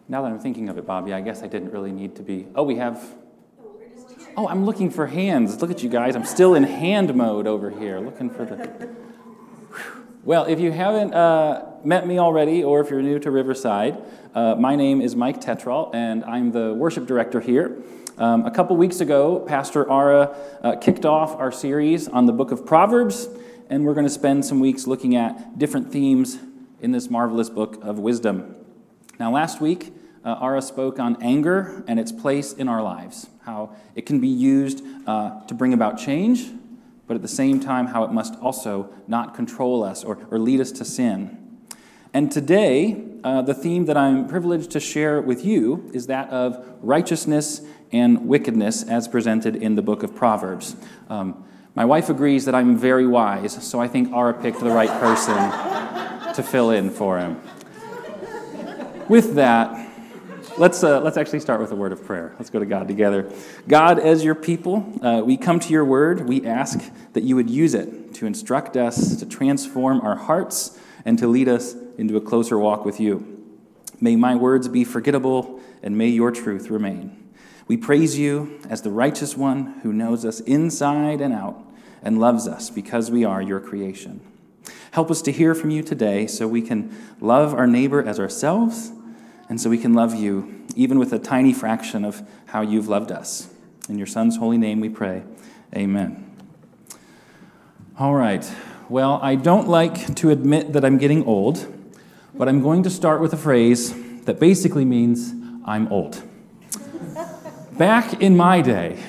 Now that I'm thinking of it, Bobby, I guess I didn't really need to be... Oh, we have... Oh, I'm looking for hands. Look at you guys. I'm still in hand mode over here, looking for the... Well, if you haven't met me already, or if you're new to Riverside, my name is Mike Tetrault, and I'm the worship director here. A couple weeks ago, Pastor Ara kicked off our series on the book of Proverbs, and we're going to spend some weeks looking at different themes in this marvelous book of wisdom. Now, last week, Ara spoke on anger and its place in our lives, how it can be used to bring about change, but at the same time, how it must also not control us or lead us to sin. And today, the theme that I'm privileged to share with you is that of righteousness and wickedness as presented in the book of Proverbs. My wife agrees that I'm very wise, so I think Ara picked the right person to fill in for him. With that, let's actually start with a word of prayer. Let's go to God together. God, as your people, we come to your word. We ask that you would use it to instruct us, to transform our hearts, and to lead us into a closer walk with you. May my words be forgettable, and may your truth remain. We praise you as the righteous one who knows us inside and out and loves us because we are your creation. Help us to hear from you today so we can love our neighbor as ourselves, and so we can love you, even with a tiny fraction of how you've loved us. In your Son's holy name we pray. Amen. All right. Well, I don't like to admit that I'm getting old, but I'm going to start with a phrase that basically means I'm old. Back in my day,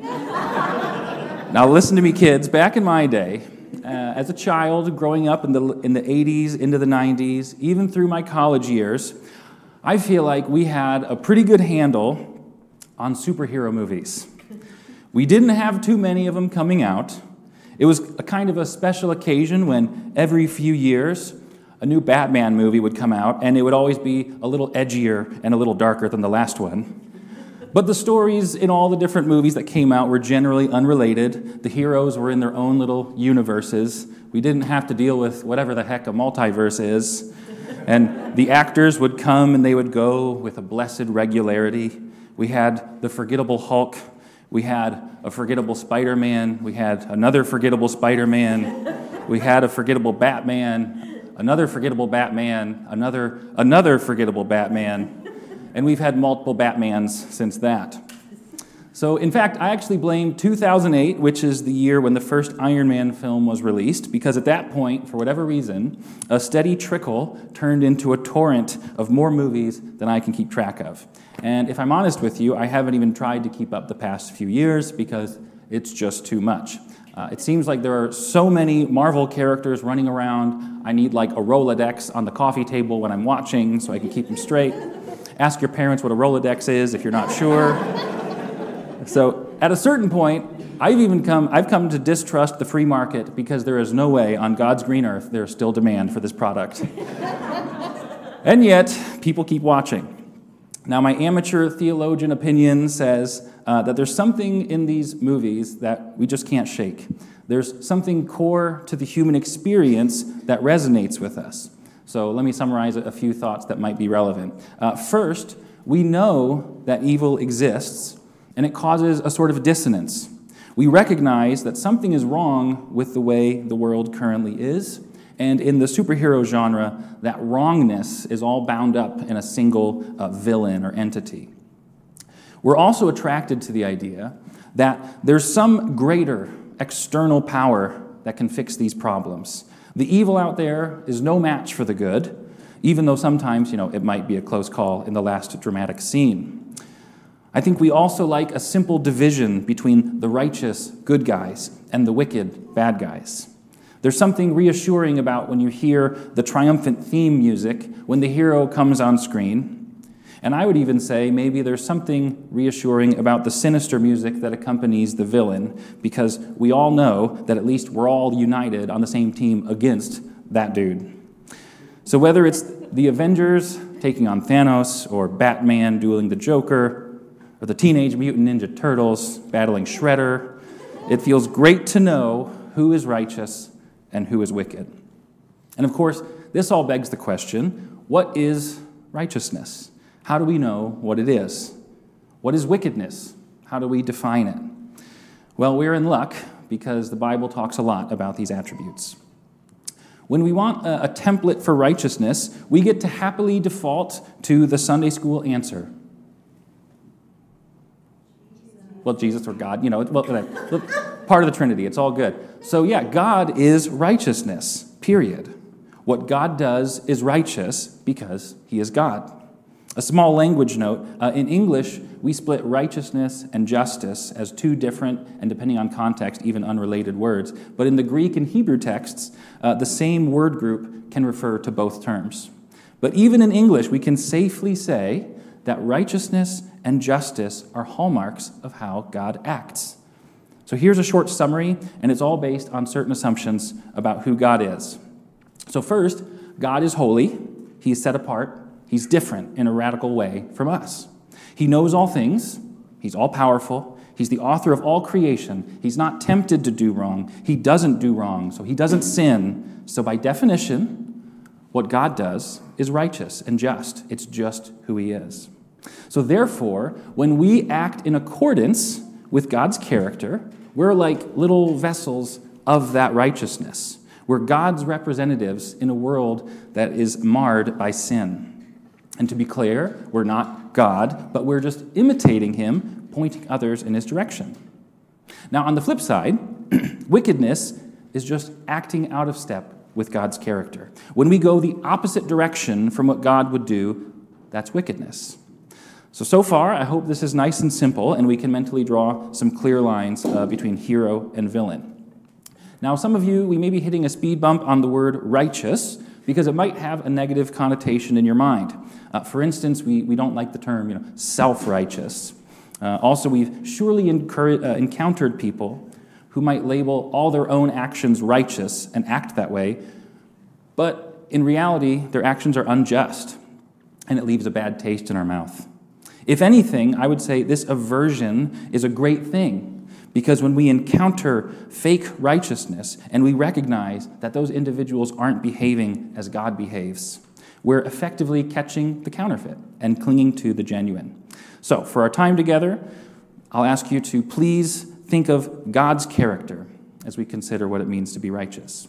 now listen to me, kids, back in my day, as a child growing up in the 80s, into the 90s, even through my college years, I feel like we had a pretty good handle on superhero movies. We didn't have too many of them coming out. It was a kind of a special occasion when every few years a new Batman movie would come out, and it would always be a little edgier and a little darker than the last one. But the stories in all the different movies that came out were generally unrelated. The heroes were in their own little universes. We didn't have to deal with whatever the heck a multiverse is. And the actors would come and they would go with a blessed regularity. We had the forgettable Hulk. We had a forgettable Spider-Man. We had another forgettable Spider-Man. We had a forgettable Batman, another forgettable Batman, another forgettable Batman. And we've had multiple Batmans since that. So, in fact, I actually blame 2008, which is the year when the first Iron Man film was released, because at that point, for whatever reason, a steady trickle turned into a torrent of more movies than I can keep track of. And if I'm honest with you, I haven't even tried to keep up the past few years because it's just too much. It seems like there are so many Marvel characters running around. I need like a Rolodex on the coffee table when I'm watching so I can keep them straight. Ask your parents what a Rolodex is if you're not sure. So at a certain point, I've come to distrust the free market because there is no way on God's green earth there is still demand for this product. And yet, people keep watching. Now, my amateur theologian opinion says that there's something in these movies that we just can't shake. There's something core to the human experience that resonates with us. So let me summarize a few thoughts that might be relevant. First, we know that evil exists, and it causes a sort of dissonance. We recognize that something is wrong with the way the world currently is, and in the superhero genre, that wrongness is all bound up in a single villain or entity. We're also attracted to the idea that there's some greater external power that can fix these problems. The evil out there is no match for the good, even though sometimes, it might be a close call in the last dramatic scene. I think we also like a simple division between the righteous good guys and the wicked bad guys. There's something reassuring about when you hear the triumphant theme music when the hero comes on screen. And I would even say maybe there's something reassuring about the sinister music that accompanies the villain, because we all know that at least we're all united on the same team against that dude. So whether it's the Avengers taking on Thanos, or Batman dueling the Joker, or the Teenage Mutant Ninja Turtles battling Shredder, it feels great to know who is righteous and who is wicked. And of course, this all begs the question, what is righteousness? How do we know what it is? What is wickedness? How do we define it? Well, we're in luck because the Bible talks a lot about these attributes. When we want a template for righteousness, we get to happily default to the Sunday school answer. Well, Jesus or God, part of the Trinity, it's all good. So yeah, God is righteousness, period. What God does is righteous because he is God. A small language note, in English, we split righteousness and justice as two different, and depending on context, even unrelated words. But in the Greek and Hebrew texts, the same word group can refer to both terms. But even in English, we can safely say that righteousness and justice are hallmarks of how God acts. So here's a short summary, and it's all based on certain assumptions about who God is. So first, God is holy. He is set apart. He's different in a radical way from us. He knows all things. He's all-powerful. He's the author of all creation. He's not tempted to do wrong. He doesn't do wrong, so he doesn't sin. So by definition, what God does is righteous and just. It's just who he is. So therefore, when we act in accordance with God's character, we're like little vessels of that righteousness. We're God's representatives in a world that is marred by sin. And to be clear, we're not God, but we're just imitating him, pointing others in his direction. Now, on the flip side, wickedness is just acting out of step with God's character. When we go the opposite direction from what God would do, that's wickedness. So far, I hope this is nice and simple, and we can mentally draw some clear lines between hero and villain. Now, some of you, we may be hitting a speed bump on the word righteous because it might have a negative connotation in your mind. For instance, we don't like the term, self-righteous. Also, we've surely encountered people who might label all their own actions righteous and act that way, but in reality, their actions are unjust, and it leaves a bad taste in our mouth. If anything, I would say this aversion is a great thing, because when we encounter fake righteousness and we recognize that those individuals aren't behaving as God behaves, we're effectively catching the counterfeit and clinging to the genuine. So, for our time together, I'll ask you to please think of God's character as we consider what it means to be righteous.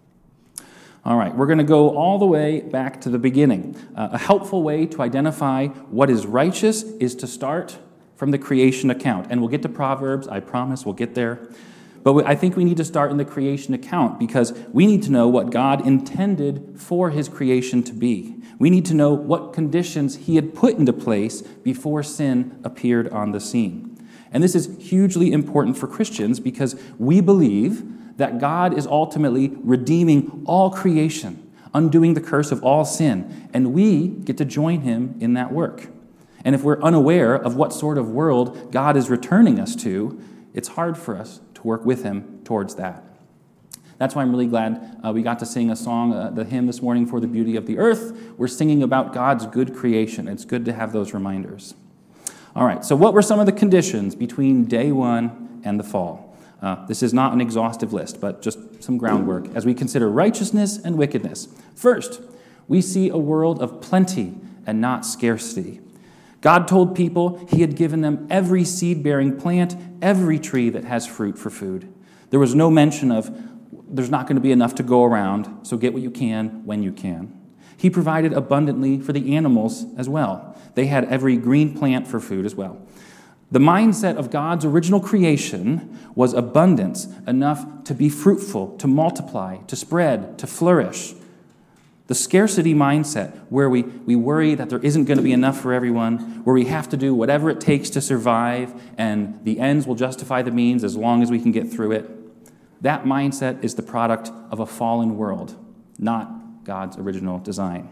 All right, we're going to go all the way back to the beginning. A helpful way to identify what is righteous is to start from the creation account. And we'll get to Proverbs, I promise we'll get there. But I think we need to start in the creation account because we need to know what God intended for his creation to be. We need to know what conditions he had put into place before sin appeared on the scene. And this is hugely important for Christians because we believe that God is ultimately redeeming all creation, undoing the curse of all sin, and we get to join him in that work. And if we're unaware of what sort of world God is returning us to, it's hard for us to work with him towards that. That's why I'm really glad we got to sing a song, the hymn this morning, For the Beauty of the Earth. We're singing about God's good creation. It's good to have those reminders. All right, so what were some of the conditions between day one and the fall? This is not an exhaustive list, but just some groundwork as we consider righteousness and wickedness. First, we see a world of plenty and not scarcity. God told people he had given them every seed-bearing plant, every tree that has fruit for food. There was no mention of there's not going to be enough to go around, so get what you can when you can. He provided abundantly for the animals as well. They had every green plant for food as well. The mindset of God's original creation was abundance, enough to be fruitful, to multiply, to spread, to flourish. The scarcity mindset, where we worry that there isn't going to be enough for everyone, where we have to do whatever it takes to survive, and the ends will justify the means as long as we can get through it, that mindset is the product of a fallen world, not God's original design.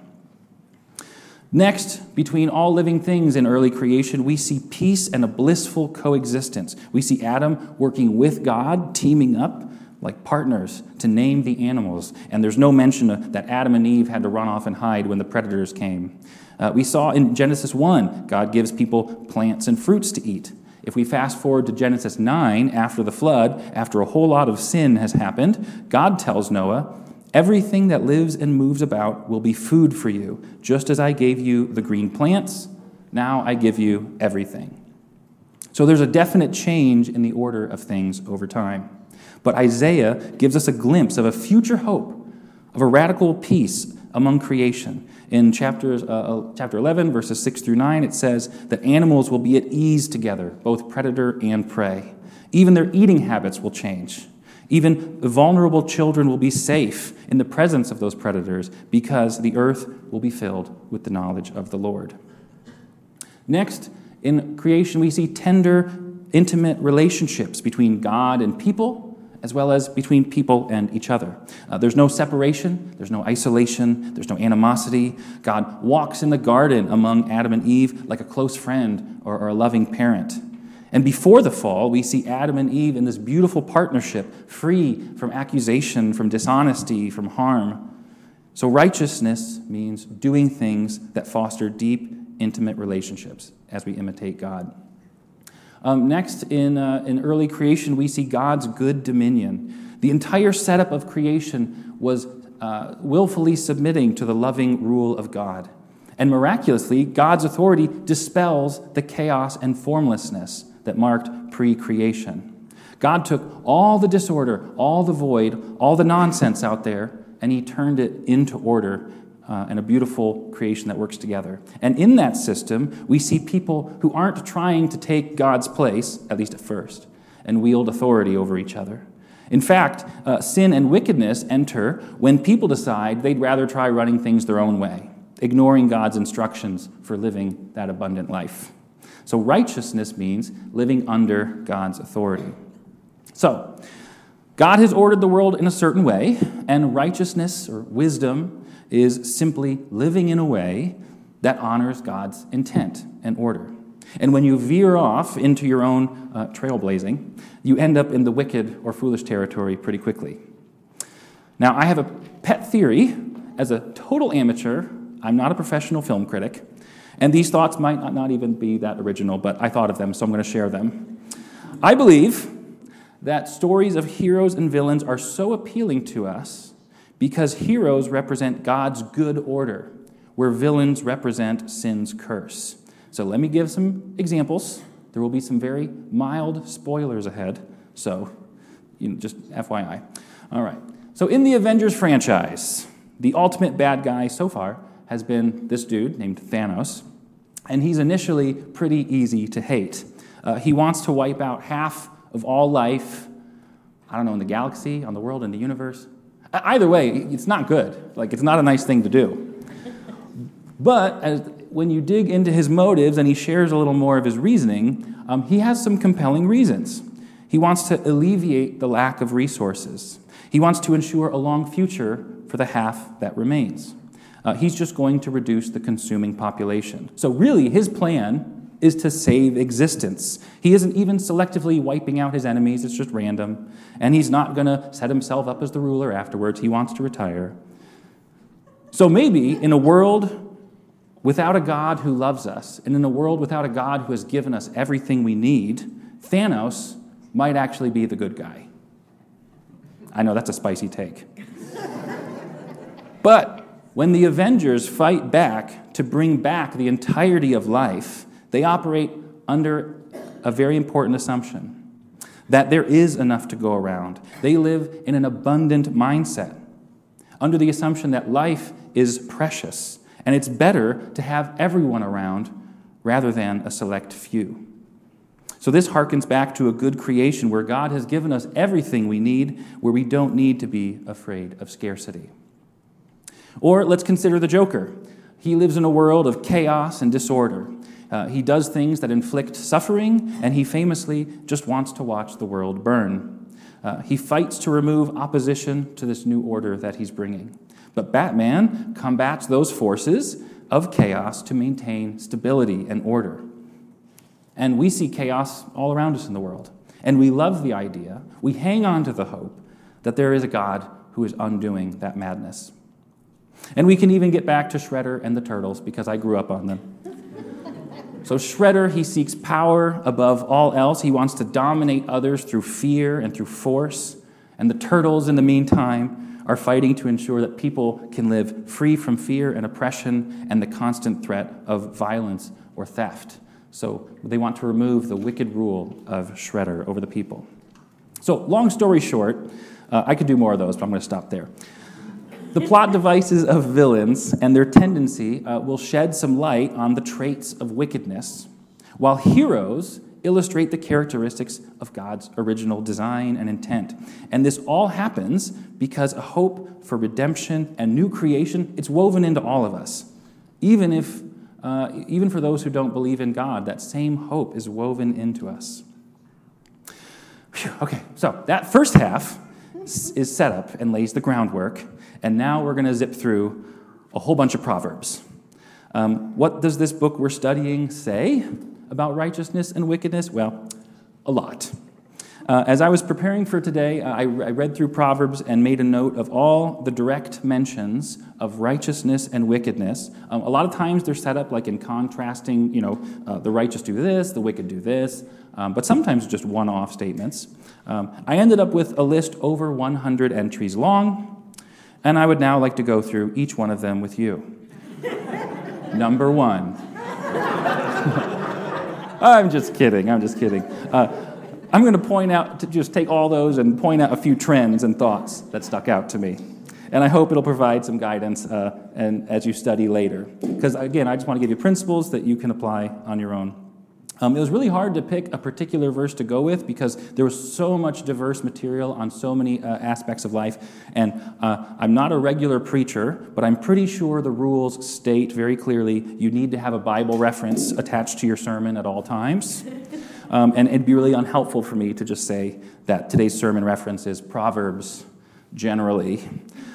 Next, between all living things in early creation, we see peace and a blissful coexistence. We see Adam working with God, teaming up like partners to name the animals. And there's no mention that Adam and Eve had to run off and hide when the predators came. We saw in Genesis 1, God gives people plants and fruits to eat. If we fast forward to Genesis 9, after the flood, after a whole lot of sin has happened, God tells Noah, everything that lives and moves about will be food for you, just as I gave you the green plants, Now I give you everything. So there's a definite change in the order of things over time. But Isaiah gives us a glimpse of a future hope, of a radical peace among creation. In chapter 11, verses 6 through 9, it says that animals will be at ease together, both predator and prey. Even their eating habits will change. Even vulnerable children will be safe in the presence of those predators because the earth will be filled with the knowledge of the Lord. Next, in creation, we see tender, intimate relationships between God and people, as well as between people and each other. There's no separation, there's no isolation, there's no animosity. God walks in the garden among Adam and Eve like a close friend or a loving parent. And before the fall, we see Adam and Eve in this beautiful partnership, free from accusation, from dishonesty, from harm. So righteousness means doing things that foster deep, intimate relationships as we imitate God. Next, in early creation, we see God's good dominion. The entire setup of creation was willfully submitting to the loving rule of God. And miraculously, God's authority dispels the chaos and formlessness that marked pre-creation. God took all the disorder, all the void, all the nonsense out there, and he turned it into order and a beautiful creation that works together. And in that system, we see people who aren't trying to take God's place, at least at first, and wield authority over each other. In fact, sin and wickedness enter when people decide they'd rather try running things their own way, ignoring God's instructions for living that abundant life. So righteousness means living under God's authority. So, God has ordered the world in a certain way, and righteousness or wisdom is simply living in a way that honors God's intent and order. And when you veer off into your own trailblazing, you end up in the wicked or foolish territory pretty quickly. Now, I have a pet theory. As a total amateur, I'm not a professional film critic, and these thoughts might not even be that original, but I thought of them, so I'm going to share them. I believe that stories of heroes and villains are so appealing to us because heroes represent God's good order, where villains represent sin's curse. So let me give some examples. There will be some very mild spoilers ahead, so just FYI. All right. So in the Avengers franchise, the ultimate bad guy so far has been this dude named Thanos, and he's initially pretty easy to hate. He wants to wipe out half of all life, in the galaxy, on the world, in the universe. Either way, it's not good. It's not a nice thing to do. But when you dig into his motives and he shares a little more of his reasoning, he has some compelling reasons. He wants to alleviate the lack of resources. He wants to ensure a long future for the half that remains. He's just going to reduce the consuming population. So really, his plan is to save existence. He isn't even selectively wiping out his enemies. It's just random. And he's not going to set himself up as the ruler afterwards. He wants to retire. So maybe in a world without a God who loves us, and in a world without a God who has given us everything we need, Thanos might actually be the good guy. I know that's a spicy take. But when the Avengers fight back to bring back the entirety of life, they operate under a very important assumption, that there is enough to go around. They live in an abundant mindset, under the assumption that life is precious, and it's better to have everyone around rather than a select few. So this harkens back to a good creation where God has given us everything we need, where we don't need to be afraid of scarcity. Or let's consider the Joker. He lives in a world of chaos and disorder. He does things that inflict suffering, and he famously just wants to watch the world burn. He fights to remove opposition to this new order that he's bringing. But Batman combats those forces of chaos to maintain stability and order. And we see chaos all around us in the world. And we love the idea, we hang on to the hope that there is a God who is undoing that madness. And we can even get back to Shredder and the Turtles, because I grew up on them. So Shredder, he seeks power above all else. He wants to dominate others through fear and through force. And the Turtles, in the meantime, are fighting to ensure that people can live free from fear and oppression and the constant threat of violence or theft. So they want to remove the wicked rule of Shredder over the people. So long story short, I could do more of those, but I'm going to stop there. The plot devices of villains and their tendency will shed some light on the traits of wickedness, while heroes illustrate the characteristics of God's original design and intent. And this all happens because a hope for redemption and new creation, it's woven into all of us. Even for those who don't believe in God, that same hope is woven into us. Whew, okay, so that first half is set up and lays the groundwork, and now we're going to zip through a whole bunch of Proverbs. What does this book we're studying say about righteousness and wickedness? Well, a lot. As I was preparing for today, I read through Proverbs and made a note of all the direct mentions of righteousness and wickedness. A lot of times they're set up like in contrasting, the righteous do this, the wicked do this, but sometimes just one-off statements. I ended up with a list over 100 entries long, and I would now like to go through each one of them with you. Number 1. I'm just kidding. I'm going to point out, to just take all those and point out a few trends and thoughts that stuck out to me. And I hope it'll provide some guidance and as you study later. Because, again, I just want to give you principles that you can apply on your own. It was really hard to pick a particular verse to go with because there was so much diverse material on so many aspects of life. And I'm not a regular preacher, but I'm pretty sure the rules state very clearly you need to have a Bible reference attached to your sermon at all times. And it'd be really unhelpful for me to just say that today's sermon reference is Proverbs generally.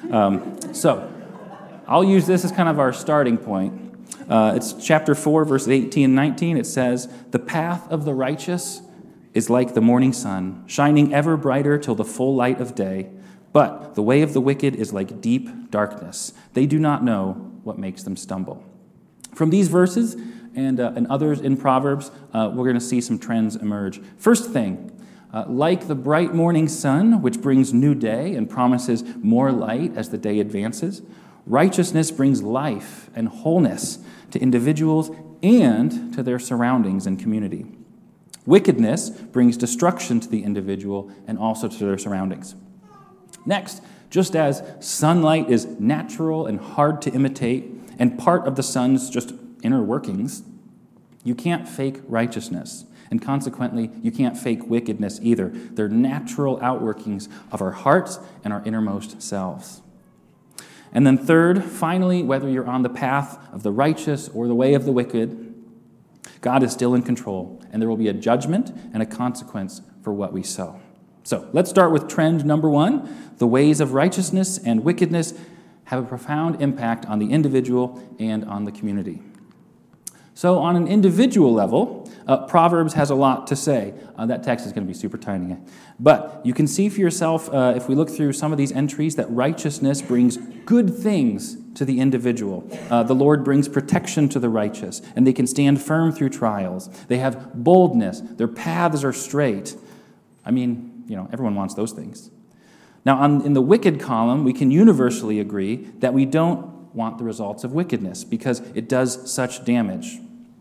So I'll use this as kind of our starting point. It's chapter 4, verses 18 and 19. It says, "The path of the righteous is like the morning sun, shining ever brighter till the full light of day. But the way of the wicked is like deep darkness. They do not know what makes them stumble." From these verses and others in Proverbs, we're going to see some trends emerge. First thing, like the bright morning sun, which brings new day and promises more light as the day advances, righteousness brings life and wholeness to individuals and to their surroundings and community. Wickedness brings destruction to the individual and also to their surroundings. Next, just as sunlight is natural and hard to imitate and part of the sun's just inner workings, you can't fake righteousness. And consequently, you can't fake wickedness either. They're natural outworkings of our hearts and our innermost selves. And then third, finally, whether you're on the path of the righteous or the way of the wicked, God is still in control, and there will be a judgment and a consequence for what we sow. So let's start with trend number 1. The ways of righteousness and wickedness have a profound impact on the individual and on the community. So on an individual level, Proverbs has a lot to say. That text is going to be super tiny. But you can see for yourself, if we look through some of these entries, that righteousness brings good things to the individual. The Lord brings protection to the righteous, and they can stand firm through trials. They have boldness. Their paths are straight. I mean, everyone wants those things. Now, in the wicked column, we can universally agree that we don't want the results of wickedness because it does such damage.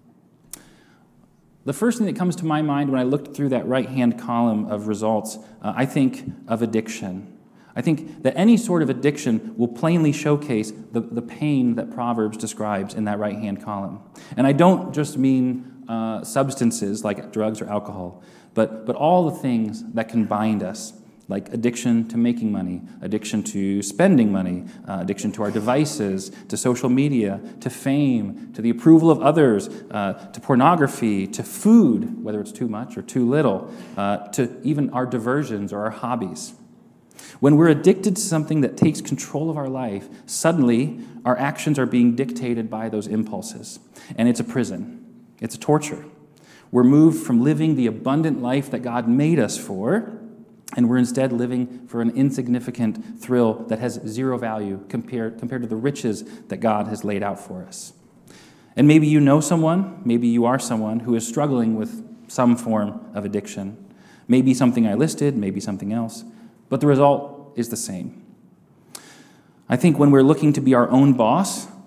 The first thing that comes to my mind when I looked through that right-hand column of results, I think of addiction. I think that any sort of addiction will plainly showcase the pain that Proverbs describes in that right-hand column. And I don't just mean substances like drugs or alcohol, but all the things that can bind us, like addiction to making money, addiction to spending money, addiction to our devices, to social media, to fame, to the approval of others, to pornography, to food, whether it's too much or too little, to even our diversions or our hobbies. When we're addicted to something that takes control of our life, suddenly our actions are being dictated by those impulses. And it's a prison. It's a torture. We're moved from living the abundant life that God made us for, and we're instead living for an insignificant thrill that has zero value compared to the riches that God has laid out for us. And maybe you know someone, maybe you are someone who is struggling with some form of addiction. Maybe something I listed, maybe something else, but the result is the same. I think when we're looking to be our own boss,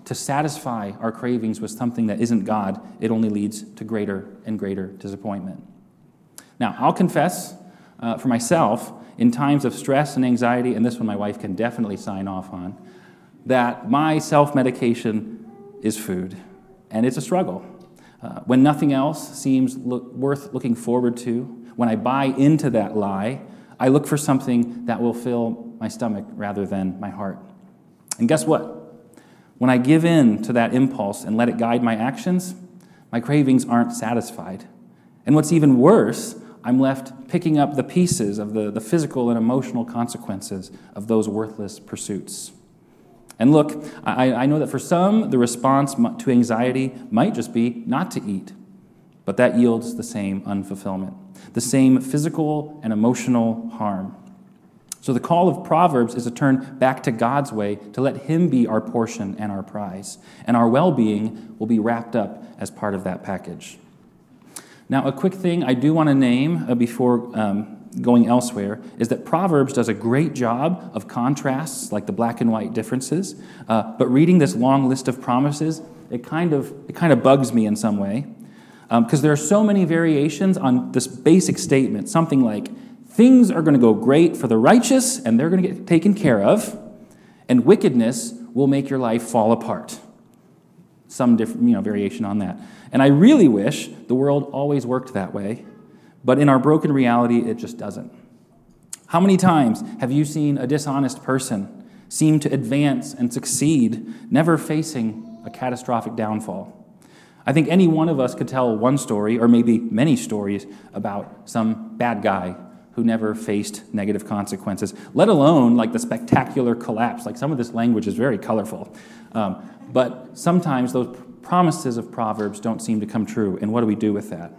to satisfy our cravings with something that isn't God, it only leads to greater and greater disappointment. Now, I'll confess for myself, in times of stress and anxiety, and this one my wife can definitely sign off on, that my self-medication is food, and it's a struggle. When nothing else seems worth looking forward to, when I buy into that lie, I look for something that will fill my stomach rather than my heart. And guess what? When I give in to that impulse and let it guide my actions, my cravings aren't satisfied. And what's even worse, I'm left picking up the pieces of the physical and emotional consequences of those worthless pursuits. And look, I know that for some, the response to anxiety might just be not to eat, but that yields the same unfulfillment, the same physical and emotional harm. So the call of Proverbs is to turn back to God's way, to let Him be our portion and our prize, and our well-being will be wrapped up as part of that package. Now, a quick thing I do want to name before going elsewhere is that Proverbs does a great job of contrasts, like the black and white differences. But reading this long list of promises, it kind of bugs me in some way, because there are so many variations on this basic statement. Something like, things are going to go great for the righteous, and they're going to get taken care of, and wickedness will make your life fall apart. Some different, variation on that. And I really wish the world always worked that way, but in our broken reality, it just doesn't. How many times have you seen a dishonest person seem to advance and succeed, never facing a catastrophic downfall? I think any one of us could tell one story, or maybe many stories, about some bad guy who never faced negative consequences, let alone like the spectacular collapse. Like some of this language is very colorful. But sometimes those promises of Proverbs don't seem to come true. And what do we do with that?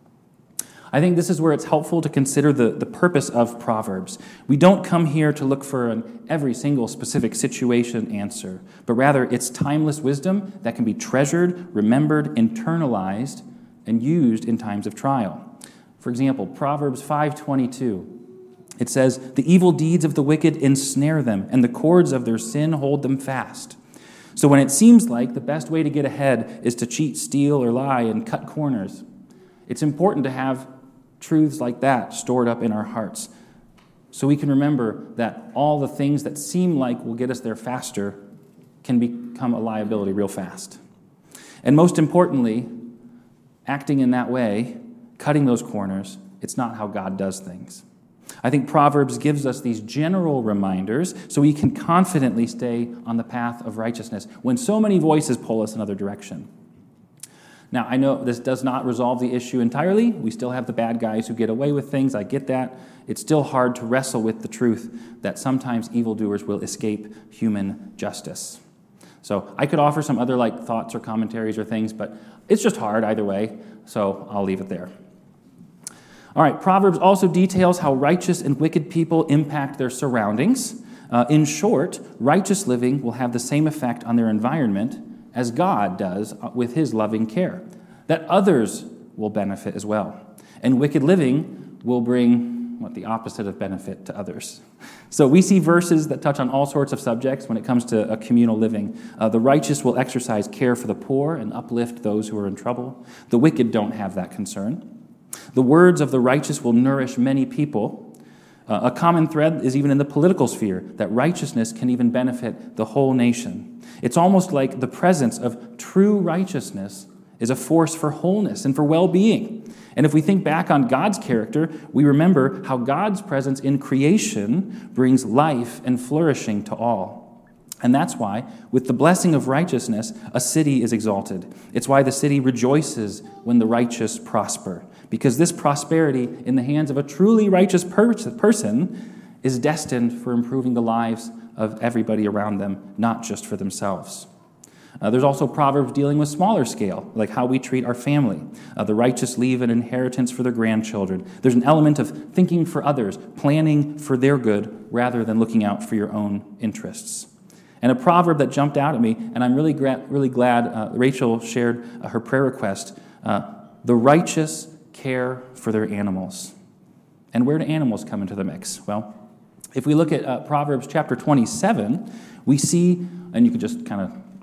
I think this is where it's helpful to consider the purpose of Proverbs. We don't come here to look for an every single specific situation answer, but rather it's timeless wisdom that can be treasured, remembered, internalized, and used in times of trial. For example, Proverbs 5:22, it says, "The evil deeds of the wicked ensnare them, and the cords of their sin hold them fast." So when it seems like the best way to get ahead is to cheat, steal, or lie and cut corners, it's important to have truths like that stored up in our hearts so we can remember that all the things that seem like will get us there faster can become a liability real fast. And most importantly, acting in that way, cutting those corners, it's not how God does things. I think Proverbs gives us these general reminders so we can confidently stay on the path of righteousness when so many voices pull us another direction. Now, I know this does not resolve the issue entirely. We still have the bad guys who get away with things. I get that. It's still hard to wrestle with the truth that sometimes evildoers will escape human justice. So I could offer some other thoughts or commentaries or things, but it's just hard either way, so I'll leave it there. All right, Proverbs also details how righteous and wicked people impact their surroundings. In short, righteous living will have the same effect on their environment as God does with His loving care, that others will benefit as well. And wicked living will bring the opposite of benefit to others. So we see verses that touch on all sorts of subjects when it comes to a communal living. The righteous will exercise care for the poor and uplift those who are in trouble. The wicked don't have that concern. The words of the righteous will nourish many people. A common thread is even in the political sphere, that righteousness can even benefit the whole nation. It's almost like the presence of true righteousness is a force for wholeness and for well-being. And if we think back on God's character, we remember how God's presence in creation brings life and flourishing to all. And that's why, with the blessing of righteousness, a city is exalted. It's why the city rejoices when the righteous prosper, because this prosperity in the hands of a truly righteous person is destined for improving the lives of everybody around them, not just for themselves. There's also Proverbs dealing with smaller scale, like how we treat our family. The righteous leave an inheritance for their grandchildren. There's an element of thinking for others, planning for their good, rather than looking out for your own interests. And a proverb that jumped out at me, and I'm really glad Rachel shared her prayer request, the righteous care for their animals. And where do animals come into the mix? Well, if we look at Proverbs chapter 27, we see, and you can just kind of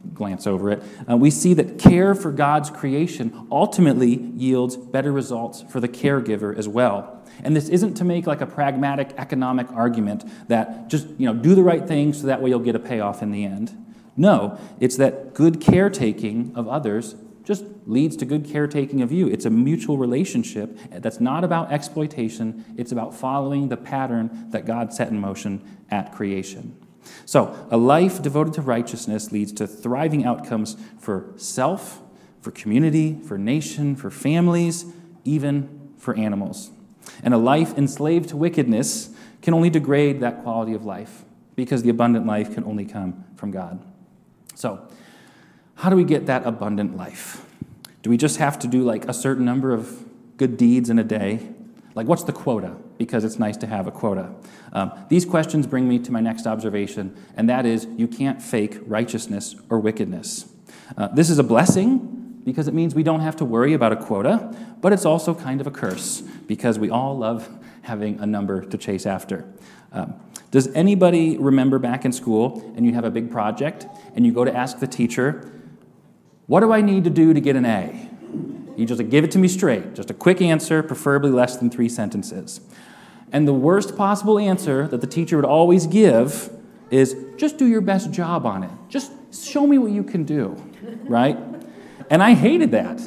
glance over it, we see that care for God's creation ultimately yields better results for the caregiver as well. And this isn't to make like a pragmatic economic argument that just, do the right thing so that way you'll get a payoff in the end. No, it's that good caretaking of others just leads to good caretaking of you. It's a mutual relationship that's not about exploitation. It's about following the pattern that God set in motion at creation. So a life devoted to righteousness leads to thriving outcomes for self, for community, for nation, for families, even for animals. And a life enslaved to wickedness can only degrade that quality of life because the abundant life can only come from God. So, how do we get that abundant life? Do we just have to do like a certain number of good deeds in a day? Like, what's the quota? Because it's nice to have a quota. These questions bring me to my next observation, and that is you can't fake righteousness or wickedness. This is a blessing because it means we don't have to worry about a quota, but it's also kind of a curse because we all love having a number to chase after. Does anybody remember back in school and you have a big project and you go to ask the teacher, what do I need to do to get an A? You just give it to me straight, just a quick answer, preferably less than 3 sentences. And the worst possible answer that the teacher would always give is, just do your best job on it. Just show me what you can do, right? And I hated that.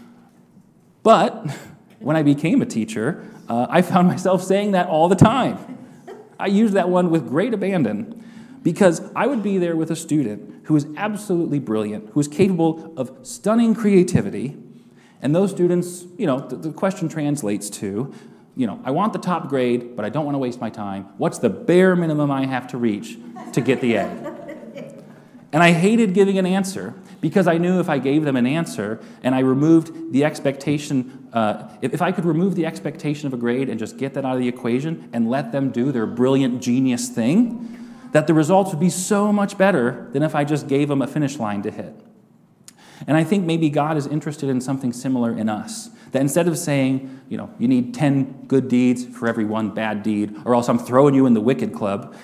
But when I became a teacher, I found myself saying that all the time. I used that one with great abandon because I would be there with a student who is absolutely brilliant, who is capable of stunning creativity, and those students, the question translates to, I want the top grade, but I don't want to waste my time. What's the bare minimum I have to reach to get the A? And I hated giving an answer because I knew if I gave them an answer and I removed the expectation, if I could remove the expectation of a grade and just get that out of the equation and let them do their brilliant genius thing, that the results would be so much better than if I just gave them a finish line to hit. And I think maybe God is interested in something similar in us. That instead of saying, you need 10 good deeds for every 1 bad deed, or else I'm throwing you in the wicked club,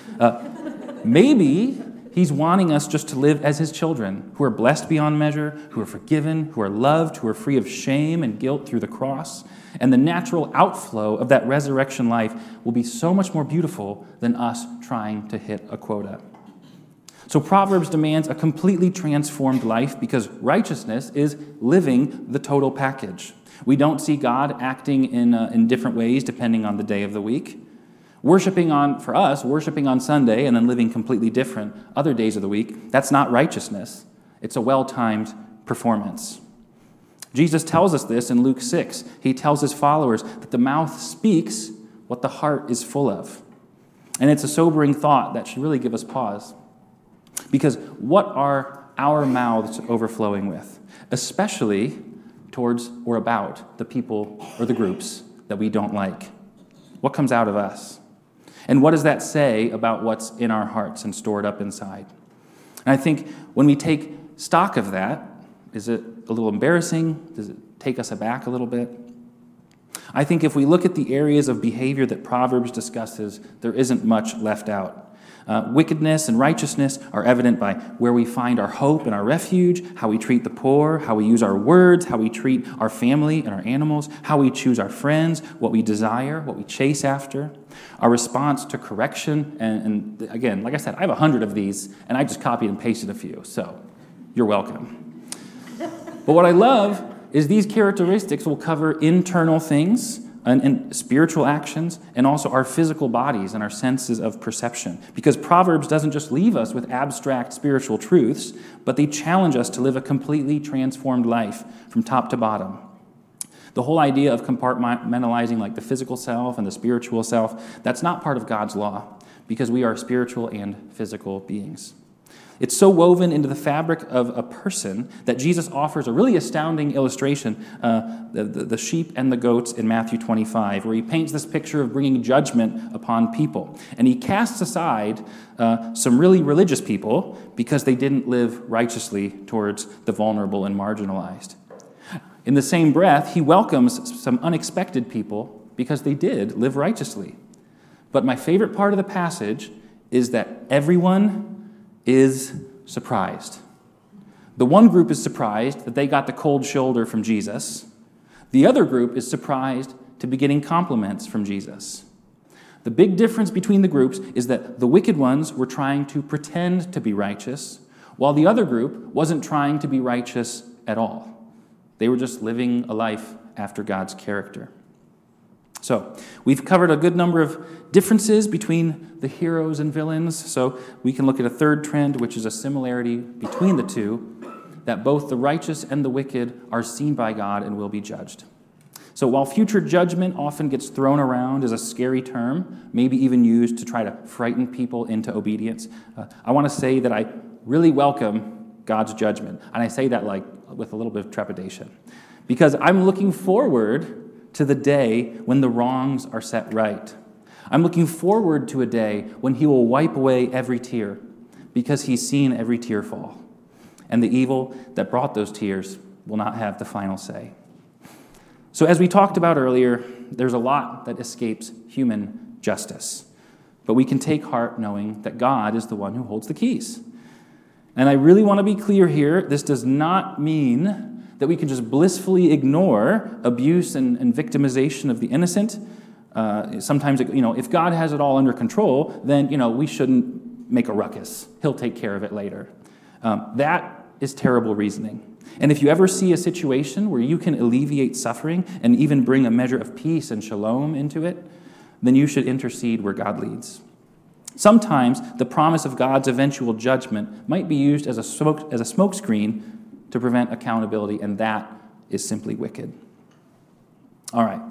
maybe He's wanting us just to live as His children, who are blessed beyond measure, who are forgiven, who are loved, who are free of shame and guilt through the cross. And the natural outflow of that resurrection life will be so much more beautiful than us trying to hit a quota. So Proverbs demands a completely transformed life because righteousness is living the total package. We don't see God acting in different ways depending on the day of the week. Worshiping on Sunday and then living completely different other days of the week, that's not righteousness. It's a well-timed performance. Jesus tells us this in Luke 6. He tells His followers that the mouth speaks what the heart is full of. And it's a sobering thought that should really give us pause. Because what are our mouths overflowing with? Especially towards or about the people or the groups that we don't like. What comes out of us? And what does that say about what's in our hearts and stored up inside? And I think when we take stock of that, is it a little embarrassing? Does it take us aback a little bit? I think if we look at the areas of behavior that Proverbs discusses, there isn't much left out. Wickedness and righteousness are evident by where we find our hope and our refuge, how we treat the poor, how we use our words, how we treat our family and our animals, how we choose our friends, what we desire, what we chase after, our response to correction. And again, like I said, I have 100 of these, and I just copied and pasted a few, so you're welcome. But what I love is these characteristics will cover internal things and spiritual actions, and also our physical bodies and our senses of perception. Because Proverbs doesn't just leave us with abstract spiritual truths, but they challenge us to live a completely transformed life from top to bottom. The whole idea of compartmentalizing like the physical self and the spiritual self, that's not part of God's law, because we are spiritual and physical beings. It's so woven into the fabric of a person that Jesus offers a really astounding illustration, the sheep and the goats in Matthew 25, where He paints this picture of bringing judgment upon people. And He casts aside some really religious people because they didn't live righteously towards the vulnerable and marginalized. In the same breath, He welcomes some unexpected people because they did live righteously. But my favorite part of the passage is that everyone is surprised. The one group is surprised that they got the cold shoulder from Jesus. The other group is surprised to be getting compliments from Jesus. The big difference between the groups is that the wicked ones were trying to pretend to be righteous, while the other group wasn't trying to be righteous at all. They were just living a life after God's character. So, we've covered a good number of differences between the heroes and villains, so we can look at a third trend, which is a similarity between the two, that both the righteous and the wicked are seen by God and will be judged. So while future judgment often gets thrown around as a scary term, maybe even used to try to frighten people into obedience, I want to say that I really welcome God's judgment. And I say that with a little bit of trepidation, because I'm looking forward to the day when the wrongs are set right. I'm looking forward to a day when he will wipe away every tear, because he's seen every tear fall. And the evil that brought those tears will not have the final say. So as we talked about earlier, there's a lot that escapes human justice. But we can take heart knowing that God is the one who holds the keys. And I really want to be clear here, this does not mean that we can just blissfully ignore abuse and victimization of the innocent. Sometimes, if God has it all under control, then, we shouldn't make a ruckus. He'll take care of it later. That is terrible reasoning. And if you ever see a situation where you can alleviate suffering and even bring a measure of peace and shalom into it, then you should intercede where God leads. Sometimes the promise of God's eventual judgment might be used as a smokescreen to prevent accountability, and that is simply wicked. All right.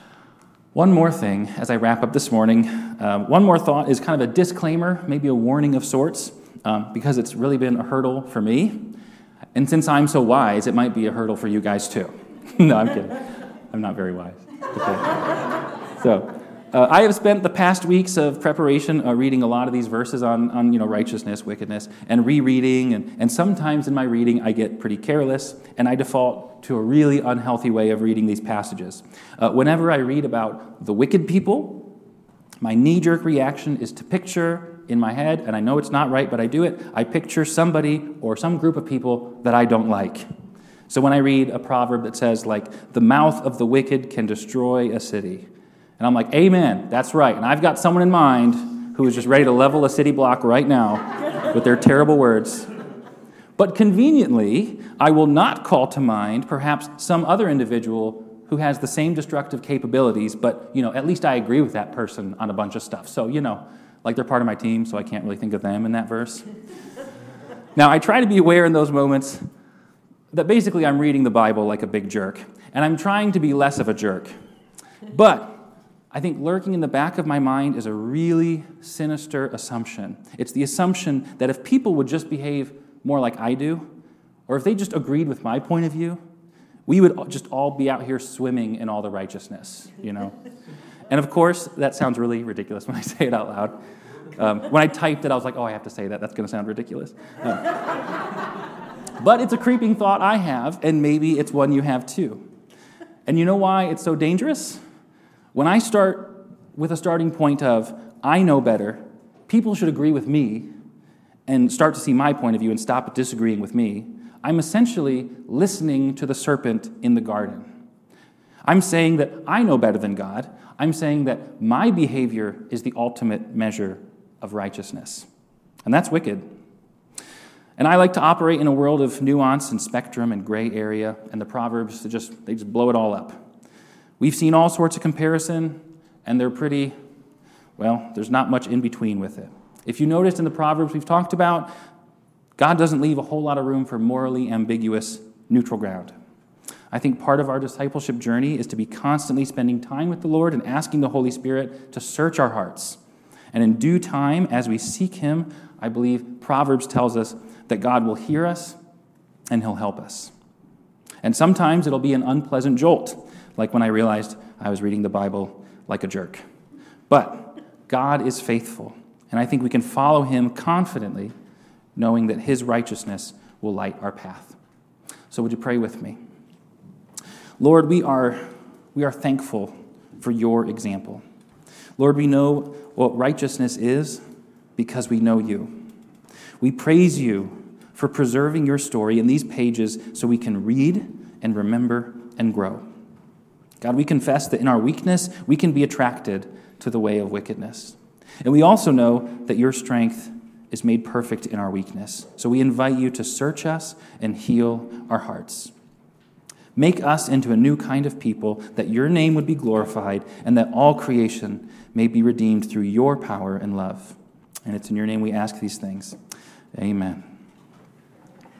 One more thing as I wrap up this morning. One more thought is kind of a disclaimer, maybe a warning of sorts, because it's really been a hurdle for me. And since I'm so wise, it might be a hurdle for you guys too. No, I'm kidding. I'm not very wise. Okay. So, I have spent the past weeks of preparation reading a lot of these verses on righteousness, wickedness, and rereading. And sometimes in my reading, I get pretty careless, and I default to a really unhealthy way of reading these passages. Whenever I read about the wicked people, my knee-jerk reaction is to picture in my head, and I know it's not right, but I do it, I picture somebody or some group of people that I don't like. So when I read a proverb that says, the mouth of the wicked can destroy a city, and I'm like, amen, that's right. And I've got someone in mind who is just ready to level a city block right now with their terrible words. But conveniently, I will not call to mind perhaps some other individual who has the same destructive capabilities, but, at least I agree with that person on a bunch of stuff. So, they're part of my team, so I can't really think of them in that verse. Now, I try to be aware in those moments that basically I'm reading the Bible like a big jerk, and I'm trying to be less of a jerk. But I think lurking in the back of my mind is a really sinister assumption. It's the assumption that if people would just behave more like I do, or if they just agreed with my point of view, we would just all be out here swimming in all the righteousness, And of course, that sounds really ridiculous when I say it out loud. When I typed it, I was like, I have to say that. That's going to sound ridiculous. But it's a creeping thought I have, and maybe it's one you have too. And you know why it's so dangerous? When I start with a starting point of, I know better, people should agree with me, and start to see my point of view and stop disagreeing with me, I'm essentially listening to the serpent in the garden. I'm saying that I know better than God. I'm saying that my behavior is the ultimate measure of righteousness. And that's wicked. And I like to operate in a world of nuance and spectrum and gray area, and the Proverbs, they just blow it all up. We've seen all sorts of comparison, and they're there's not much in between with it. If you noticed in the Proverbs we've talked about, God doesn't leave a whole lot of room for morally ambiguous neutral ground. I think part of our discipleship journey is to be constantly spending time with the Lord and asking the Holy Spirit to search our hearts. And in due time, as we seek Him, I believe Proverbs tells us that God will hear us and He'll help us. And sometimes it'll be an unpleasant jolt, like when I realized I was reading the Bible like a jerk. But God is faithful, and I think we can follow Him confidently, knowing that His righteousness will light our path. So would you pray with me? Lord, we are thankful for your example. Lord, we know what righteousness is because we know you. We praise you for preserving your story in these pages so we can read and remember and grow. God, we confess that in our weakness, we can be attracted to the way of wickedness. And we also know that your strength is made perfect in our weakness. So we invite you to search us and heal our hearts. Make us into a new kind of people, that your name would be glorified and that all creation may be redeemed through your power and love. And it's in your name we ask these things. Amen.